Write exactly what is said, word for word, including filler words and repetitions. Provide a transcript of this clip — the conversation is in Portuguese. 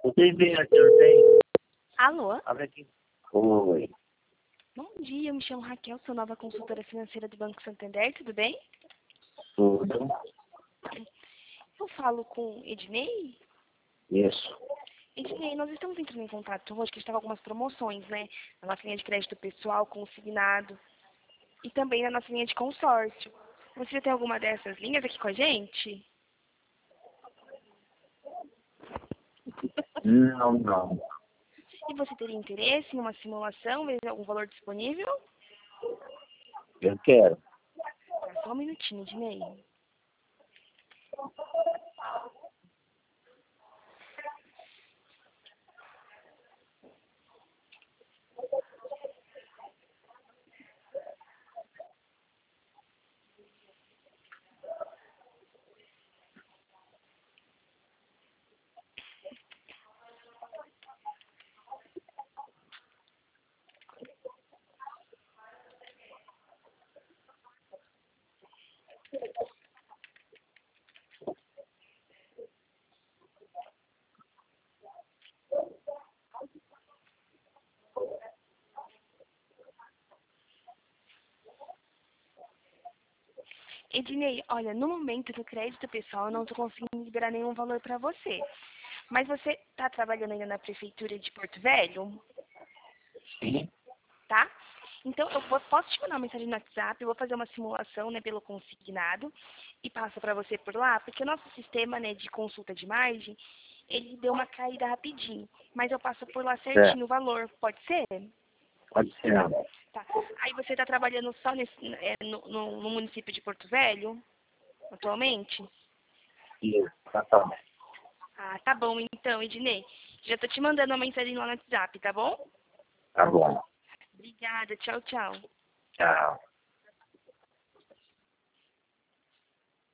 Tem bem aqui, não tem? Alô? Abre aqui. Oi. Bom dia, eu me chamo Raquel, sou nova consultora financeira do Banco Santander, tudo bem? Tudo. Eu falo com Ednei? Isso. Ednei, nós estamos entrando em contato hoje, que estava algumas promoções, né? Na nossa linha de crédito pessoal, consignado, e também na nossa linha de consórcio. Você já tem alguma dessas linhas aqui com a gente? Não, não. E você teria interesse em uma simulação, ver algum valor disponível? Eu quero. Tá, só um minutinho, Ednei. Ednei, olha, no momento do crédito pessoal eu não estou conseguindo liberar nenhum valor para você. Mas você está trabalhando ainda na prefeitura de Porto Velho? Sim. Tá? Então eu vou- posso te mandar uma mensagem no WhatsApp, eu vou fazer uma simulação, né, pelo consignado e passo para você por lá, porque o nosso sistema, né, de consulta de margem, ele deu uma caída rapidinho. Mas eu passo por lá É. certinho o valor, pode ser? Pode ser. Tá. Aí você está trabalhando só nesse, é, no, no- no município de Porto Velho, atualmente? Isso. Tá, tá bom. Ah, tá bom então, Ednei. Já tô te mandando uma mensagem lá no WhatsApp, tá bom? Tá bom. Obrigada, tchau, tchau. Tchau.